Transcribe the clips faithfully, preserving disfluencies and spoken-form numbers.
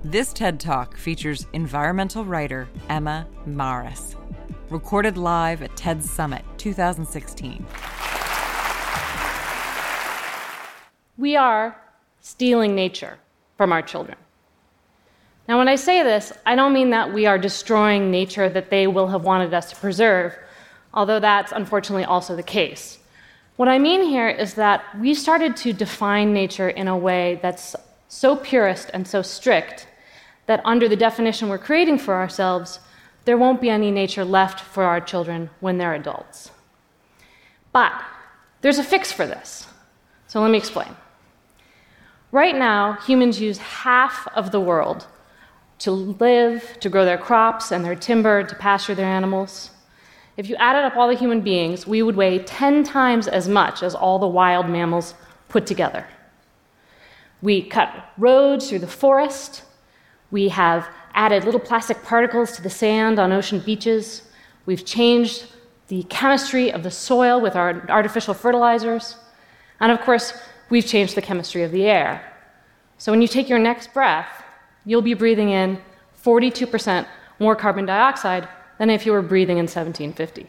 This TED Talk features environmental writer Emma Marris, recorded live at TED Summit twenty sixteen. We are stealing nature from our children. Now, when I say this, I don't mean that we are destroying nature that they will have wanted us to preserve, although that's unfortunately also the case. What I mean here is that we started to define nature in a way that's so purist and so strict that under the definition we're creating for ourselves, there won't be any nature left for our children when they're adults. But there's a fix for this. So let me explain. Right now, humans use half of the world to live, to grow their crops and their timber, to pasture their animals. If you added up all the human beings, we would weigh ten times as much as all the wild mammals put together. We cut roads through the forest. We have added little plastic particles to the sand on ocean beaches. We've changed the chemistry of the soil with our artificial fertilizers. And of course, we've changed the chemistry of the air. So when you take your next breath, you'll be breathing in forty-two percent more carbon dioxide than if you were breathing in seventeen fifty.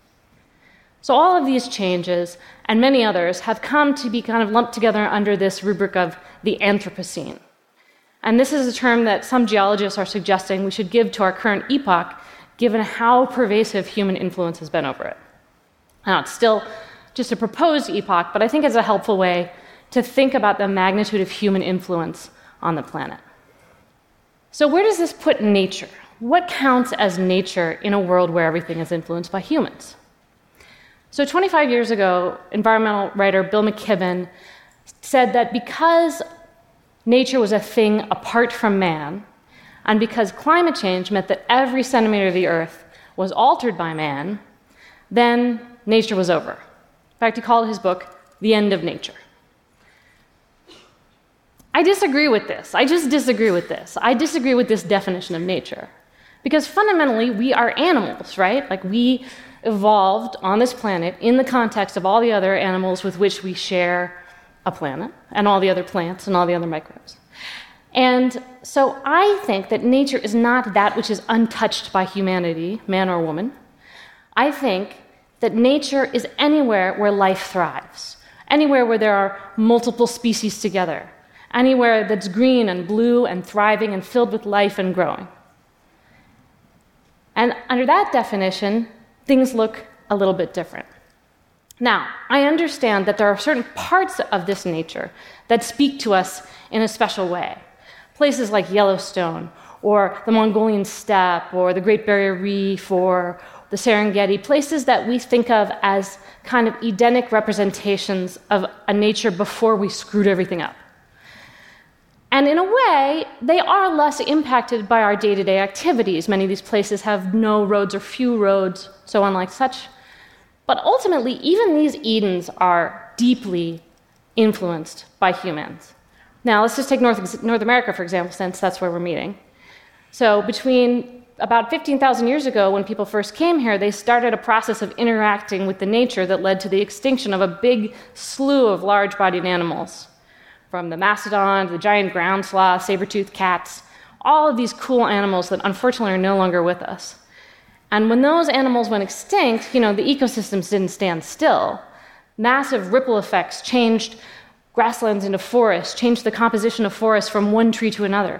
So all of these changes, and many others, have come to be kind of lumped together under this rubric of the Anthropocene. And this is a term that some geologists are suggesting we should give to our current epoch, given how pervasive human influence has been over it. Now, it's still just a proposed epoch, but I think it's a helpful way to think about the magnitude of human influence on the planet. So where does this put nature? What counts as nature in a world where everything is influenced by humans? So twenty-five years ago, environmental writer Bill McKibben said that because nature was a thing apart from man, and because climate change meant that every centimeter of the earth was altered by man, then nature was over. In fact, he called his book The End of Nature. I disagree with this. I just disagree with this. I disagree with this definition of nature. Because fundamentally, we are animals, right? Like, we evolved on this planet in the context of all the other animals with which we share a planet, and all the other plants and all the other microbes. And so I think that nature is not that which is untouched by humanity, man or woman. I think that nature is anywhere where life thrives, anywhere where there are multiple species together, anywhere that's green and blue and thriving and filled with life and growing. And under that definition, things look a little bit different. Now, I understand that there are certain parts of this nature that speak to us in a special way. Places like Yellowstone, or the Mongolian steppe, or the Great Barrier Reef, or the Serengeti, places that we think of as kind of Edenic representations of a nature before we screwed everything up. And in a way, they are less impacted by our day-to-day activities. Many of these places have no roads or few roads, so on like such. But ultimately, even these Edens are deeply influenced by humans. Now, let's just take North, North America, for example, since that's where we're meeting. So between about fifteen thousand years ago, when people first came here, they started a process of interacting with the nature that led to the extinction of a big slew of large-bodied animals, from the mastodon to the giant ground sloth, saber-toothed cats, all of these cool animals that unfortunately are no longer with us. And when those animals went extinct, you know, the ecosystems didn't stand still. Massive ripple effects changed grasslands into forests, changed the composition of forests from one tree to another.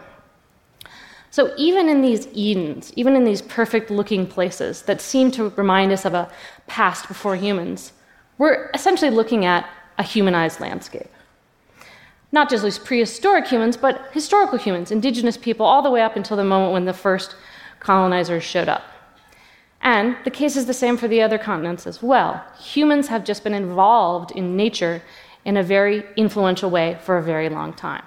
So even in these Edens, even in these perfect-looking places that seem to remind us of a past before humans, we're essentially looking at a humanized landscape. Not just these prehistoric humans, but historical humans, indigenous people, all the way up until the moment when the first colonizers showed up. And the case is the same for the other continents as well. Humans have just been involved in nature in a very influential way for a very long time.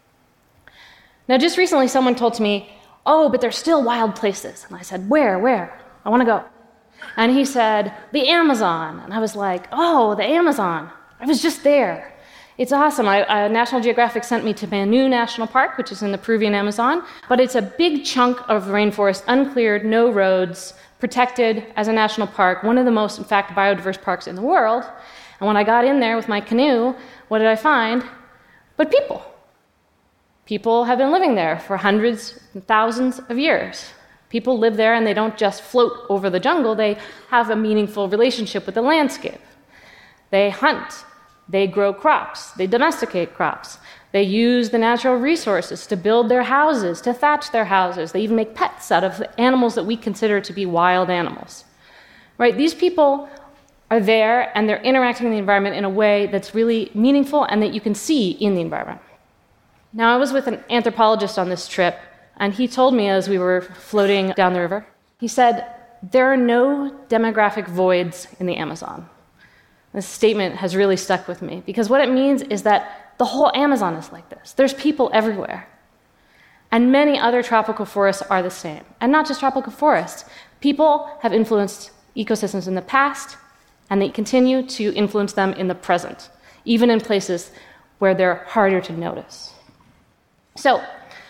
Now, just recently, someone told to me, oh, but there's still wild places. And I said, where, where? I want to go. And he said, the Amazon. And I was like, oh, the Amazon. I was just there. It's awesome. I, uh, National Geographic sent me to Manu National Park, which is in the Peruvian Amazon. But it's a big chunk of rainforest, uncleared, no roads, protected as a national park, one of the most, in fact, biodiverse parks in the world. And when I got in there with my canoe, what did I find? But people. People have been living there for hundreds and thousands of years. People live there and they don't just float over the jungle, they have a meaningful relationship with the landscape. They hunt, they grow crops, they domesticate crops. They use the natural resources to build their houses, to thatch their houses. They even make pets out of animals that we consider to be wild animals. Right? These people are there and they're interacting in the environment in a way that's really meaningful and that you can see in the environment. Now, I was with an anthropologist on this trip, and he told me as we were floating down the river, he said, there are no demographic voids in the Amazon. This statement has really stuck with me because what it means is that the whole Amazon is like this. There's people everywhere. And many other tropical forests are the same. And not just tropical forests. People have influenced ecosystems in the past, and they continue to influence them in the present, even in places where they're harder to notice. So,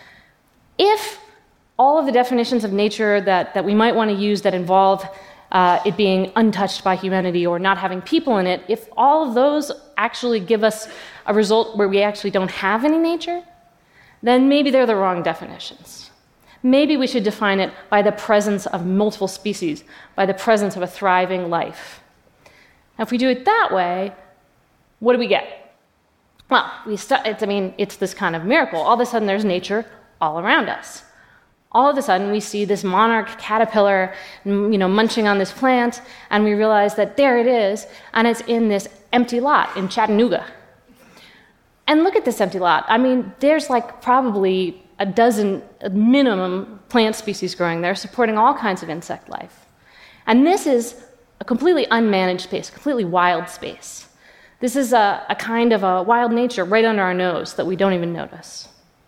if all of the definitions of nature that, that we might want to use that involve uh, it being untouched by humanity or not having people in it, if all of those actually give us a result where we actually don't have any nature, then maybe they're the wrong definitions. Maybe we should define it by the presence of multiple species, by the presence of a thriving life. Now, if we do it that way, what do we get? Well, we st- it's, I mean, it's this kind of miracle. All of a sudden, there's nature all around us. All of a sudden, we see this monarch caterpillar, you know, munching on this plant, and we realize that there it is, and it's in this empty lot in Chattanooga. And look at this empty lot. I mean, there's like probably a dozen minimum plant species growing there, supporting all kinds of insect life. And this is a completely unmanaged space, completely wild space. This is a, a kind of a wild nature right under our nose that we don't even notice.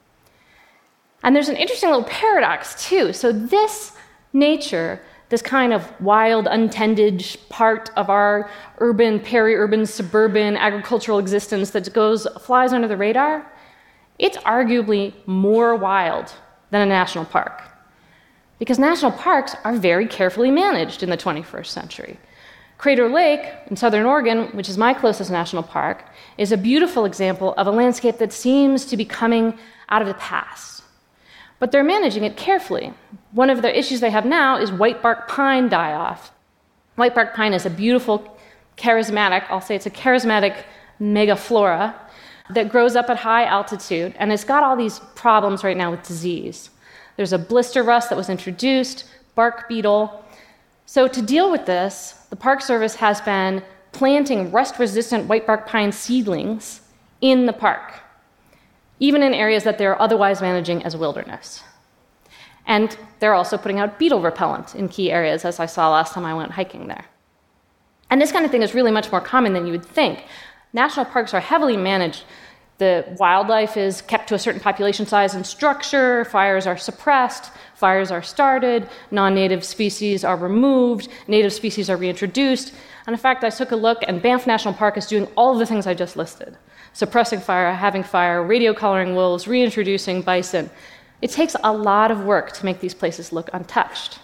And there's an interesting little paradox, too. So this nature, this kind of wild, untended part of our urban, peri-urban, suburban, agricultural existence that goes, flies under the radar, it's arguably more wild than a national park. Because national parks are very carefully managed in the twenty-first century. Crater Lake in southern Oregon, which is my closest national park, is a beautiful example of a landscape that seems to be coming out of the past. But they're managing it carefully. One of the issues they have now is whitebark pine die-off. Whitebark pine is a beautiful, charismatic, I'll say it's a charismatic megaflora that grows up at high altitude, and it's got all these problems right now with disease. There's a blister rust that was introduced, bark beetle. So to deal with this, the Park Service has been planting rust-resistant whitebark pine seedlings in the park, even in areas that they're otherwise managing as wilderness. And they're also putting out beetle repellent in key areas, as I saw last time I went hiking there. And this kind of thing is really much more common than you would think. National parks are heavily managed. The wildlife is kept to a certain population size and structure, fires are suppressed, fires are started, non-native species are removed, native species are reintroduced. And in fact, I took a look, and Banff National Park is doing all of the things I just listed. Suppressing fire, having fire, radio-collaring wolves, reintroducing bison. It takes a lot of work to make these places look untouched.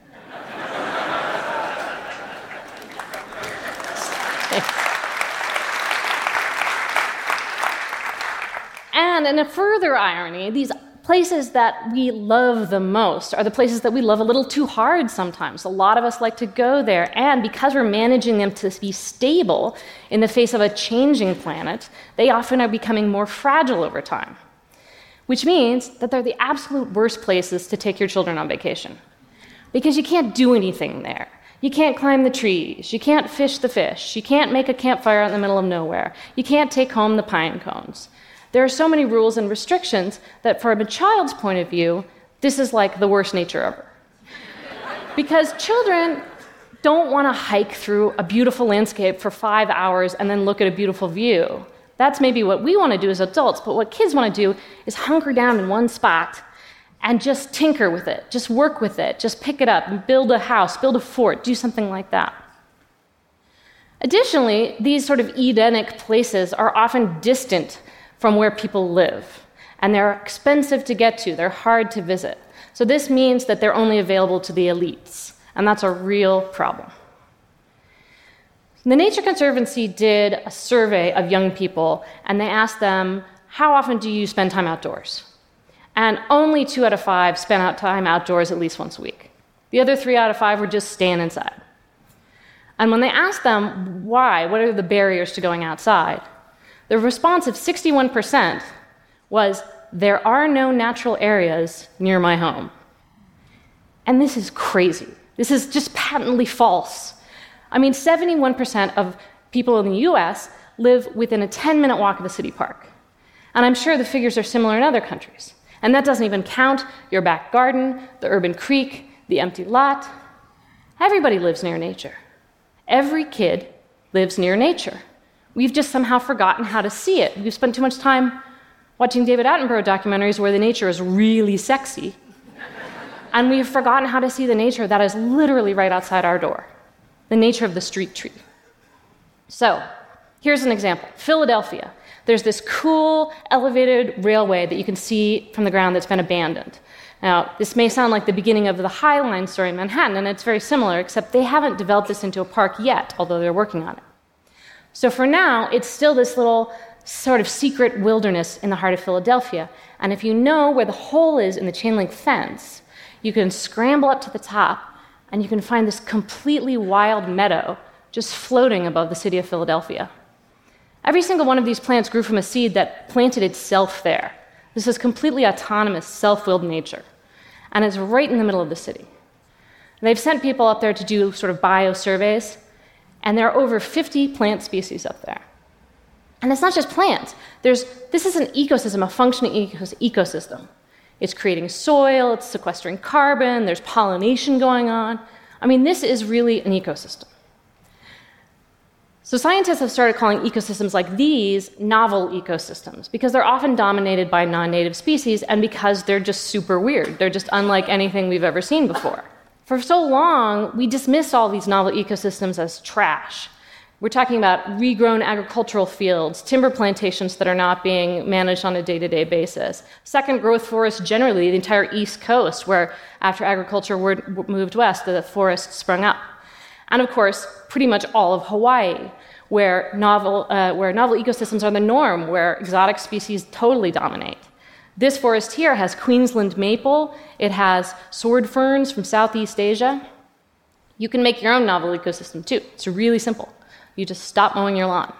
And in a further irony, these places that we love the most are the places that we love a little too hard sometimes. A lot of us like to go there, and because we're managing them to be stable in the face of a changing planet, they often are becoming more fragile over time, which means that they're the absolute worst places to take your children on vacation, because you can't do anything there. You can't climb the trees, you can't fish the fish, you can't make a campfire out in the middle of nowhere, you can't take home the pine cones. There are so many rules and restrictions that from a child's point of view, this is like the worst nature ever. Because children don't want to hike through a beautiful landscape for five hours and then look at a beautiful view. That's maybe what we want to do as adults, but what kids want to do is hunker down in one spot and just tinker with it, just work with it, just pick it up and build a house, build a fort, do something like that. Additionally, these sort of Edenic places are often distant from where people live, and they're expensive to get to, they're hard to visit. So this means that they're only available to the elites, and that's a real problem. The Nature Conservancy did a survey of young people, and they asked them, how often do you spend time outdoors? And only two out of five spent out time outdoors at least once a week. The other three out of five were just staying inside. And when they asked them why, what are the barriers to going outside, the response of sixty-one percent was, there are no natural areas near my home. And this is crazy. This is just patently false. I mean, seventy-one percent of people in the U S live within a ten-minute walk of a city park. And I'm sure the figures are similar in other countries. And that doesn't even count your back garden, the urban creek, the empty lot. Everybody lives near nature. Every kid lives near nature. We've just somehow forgotten how to see it. We've spent too much time watching David Attenborough documentaries where the nature is really sexy. And we've forgotten how to see the nature that is literally right outside our door, the nature of the street tree. So, here's an example. Philadelphia. There's this cool elevated railway that you can see from the ground that's been abandoned. Now, this may sound like the beginning of the High Line story in Manhattan, and it's very similar, except they haven't developed this into a park yet, although they're working on it. So for now, it's still this little sort of secret wilderness in the heart of Philadelphia. And if you know where the hole is in the chain link fence, you can scramble up to the top, and you can find this completely wild meadow just floating above the city of Philadelphia. Every single one of these plants grew from a seed that planted itself there. This is completely autonomous, self-willed nature. And it's right in the middle of the city. And they've sent people up there to do sort of bio-surveys, and there are over fifty plant species up there. And it's not just plants. There's, this is an ecosystem, a functioning ecos- ecosystem. It's creating soil, it's sequestering carbon, there's pollination going on. I mean, this is really an ecosystem. So scientists have started calling ecosystems like these novel ecosystems because they're often dominated by non-native species and because they're just super weird. They're just unlike anything we've ever seen before. For so long, we dismiss all these novel ecosystems as trash. We're talking about regrown agricultural fields, timber plantations that are not being managed on a day-to-day basis, second growth forests generally, the entire East Coast, where after agriculture moved west, the forests sprung up. And of course, pretty much all of Hawaii, where novel, uh, where novel ecosystems are the norm, where exotic species totally dominate. This forest here has Queensland maple, it has sword ferns from Southeast Asia. You can make your own novel ecosystem too. It's really simple. You just stop mowing your lawn.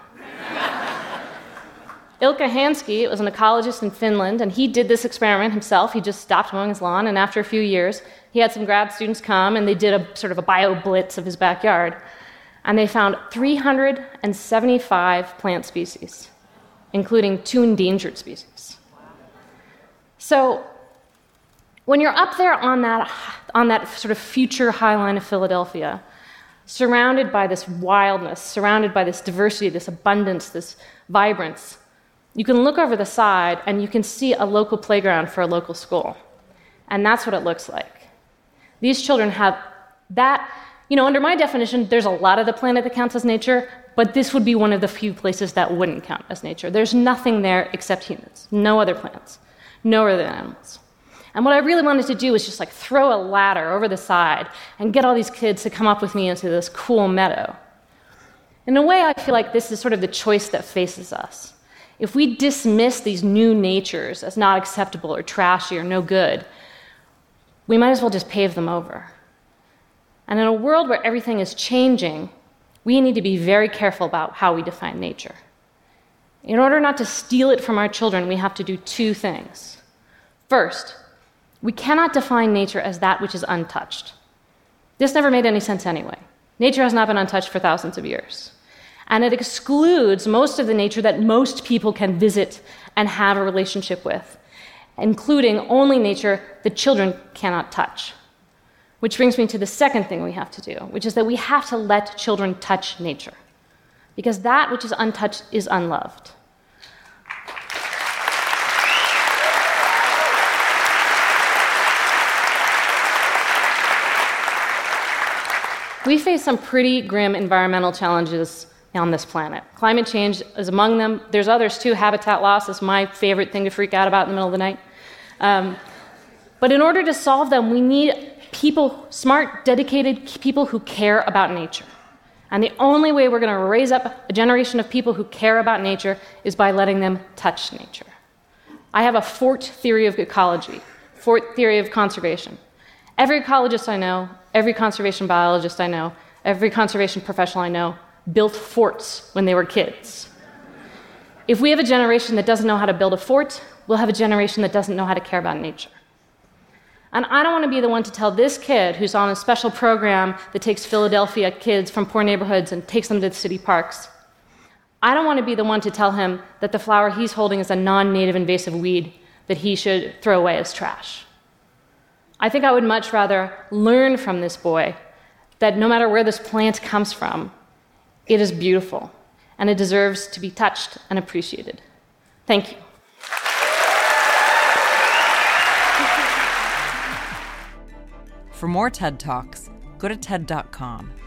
Ilkka Hansky was an ecologist in Finland, and he did this experiment himself. He just stopped mowing his lawn, and after a few years, he had some grad students come, and they did a sort of a bio-blitz of his backyard. And they found three hundred seventy-five plant species, including two endangered species. So when you're up there on that, on that sort of future High Line of Philadelphia, surrounded by this wildness, surrounded by this diversity, this abundance, this vibrance, you can look over the side and you can see a local playground for a local school. And that's what it looks like. These children have that, you know, under my definition, there's a lot of the planet that counts as nature, but this would be one of the few places that wouldn't count as nature. There's nothing there except humans, no other plants, no other animals. And what I really wanted to do was just like throw a ladder over the side and get all these kids to come up with me into this cool meadow. In a way, I feel like this is sort of the choice that faces us. If we dismiss these new natures as not acceptable or trashy or no good, we might as well just pave them over. And in a world where everything is changing, we need to be very careful about how we define nature. In order not to steal it from our children, we have to do two things. First, we cannot define nature as that which is untouched. This never made any sense anyway. Nature has not been untouched for thousands of years. And it excludes most of the nature that most people can visit and have a relationship with, including only nature that children cannot touch. Which brings me to the second thing we have to do, which is that we have to let children touch nature. Because that which is untouched is unloved. We face some pretty grim environmental challenges on this planet. Climate change is among them. There's others too. Habitat loss is my favorite thing to freak out about in the middle of the night. Um, but in order to solve them, we need people, smart, dedicated people who care about nature. And the only way we're going to raise up a generation of people who care about nature is by letting them touch nature. I have a fort theory of ecology, fort theory of conservation. Every ecologist I know, every conservation biologist I know, every conservation professional I know built forts when they were kids. If we have a generation that doesn't know how to build a fort, we'll have a generation that doesn't know how to care about nature. And I don't want to be the one to tell this kid who's on a special program that takes Philadelphia kids from poor neighborhoods and takes them to the city parks. I don't want to be the one to tell him that the flower he's holding is a non-native invasive weed that he should throw away as trash. I think I would much rather learn from this boy that no matter where this plant comes from, it is beautiful, and it deserves to be touched and appreciated. Thank you. For more TED Talks, go to T E D dot com.